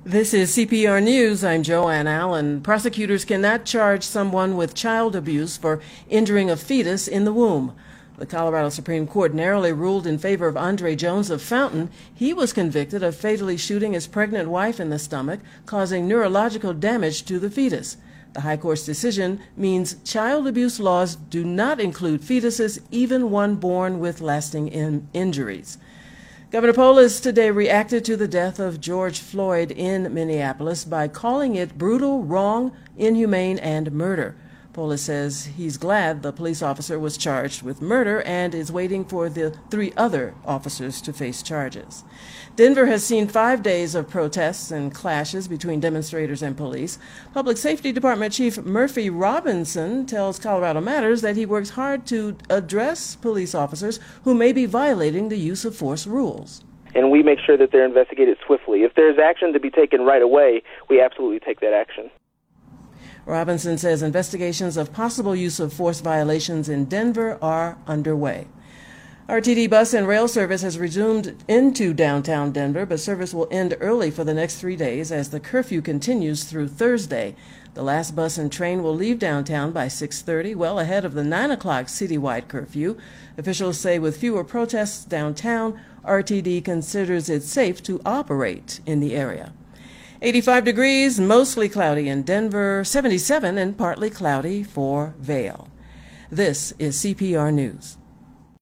This is CPR News. I'm Joanne Allen. Prosecutors cannot charge someone with child abuse for injuring a fetus in the womb. The Colorado Supreme Court narrowly ruled in favor of Andre Jones of Fountain. He was convicted of fatally shooting his pregnant wife in the stomach, causing neurological damage to the fetus. The High Court's decision means child abuse laws do not include fetuses, even one born with lasting injuries. Governor Polis today reacted to the death of George Floyd in Minneapolis by calling it brutal, wrong, inhumane, and murder. Polis says he's glad the police officer was charged with murder and is waiting for the 3 other officers to face charges. Denver has seen 5 days of protests and clashes between demonstrators and police. Public Safety Department Chief Murphy Robinson tells Colorado Matters that he works hard to address police officers who may be violating the use of force rules. And we make sure that they're investigated swiftly. If there's action to be taken right away, we absolutely take that action. Robinson says investigations of possible use of force violations in Denver are underway. RTD bus and rail service has resumed into downtown Denver, but service will end early for the next 3 days as the curfew continues through Thursday. The last bus and train will leave downtown by 6:30, well ahead of the 9 o'clock citywide curfew. Officials say with fewer protests downtown, RTD considers it safe to operate in the area. 85 degrees, mostly cloudy in Denver, 77 and partly cloudy for Vail. This is CPR News.